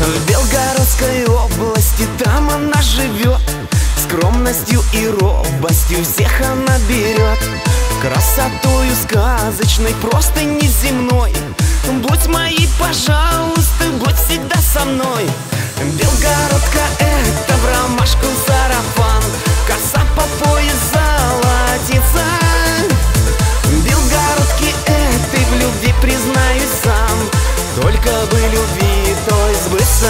В Белгородской области, там она живет. Скромностью и робостью всех она берет. Красотою сказочной, просто неземной. Будь моей, пожалуйста, будь всегда со мной. Белгородка — это в ромашку сарафан, коса по пояс золотится. Белгородки этой в любви признаюсь сам, только бы любви той сбыться.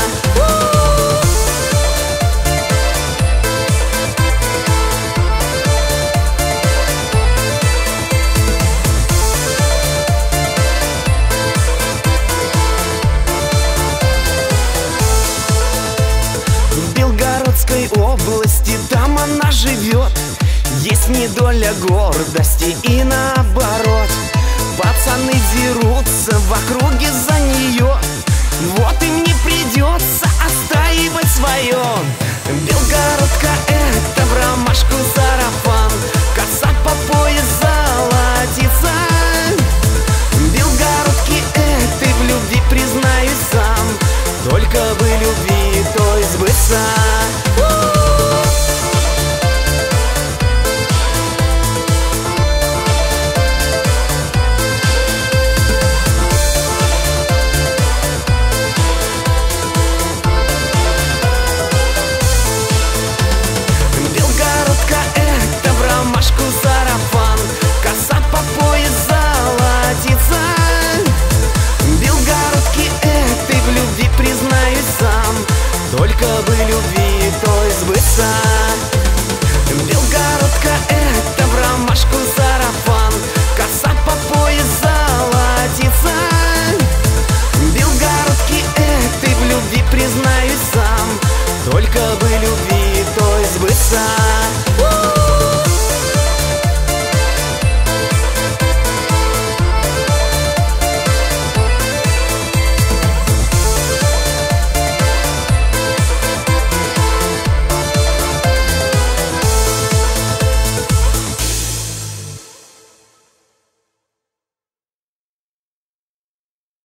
Области, там она живет. Есть недоля гордости и наоборот. Пацаны дерутся в округе за нее. Вот им не придется отстаивать свое. Белгородка — это в ромашку сарафан, коса по пояс золотится. Белгородки этой в любви признаюсь сам, только бы любви той сбыться. Сарафан, коса по пояс золотится. Белгородки этой в любви признаюсь сам, только бы любви той сбыться.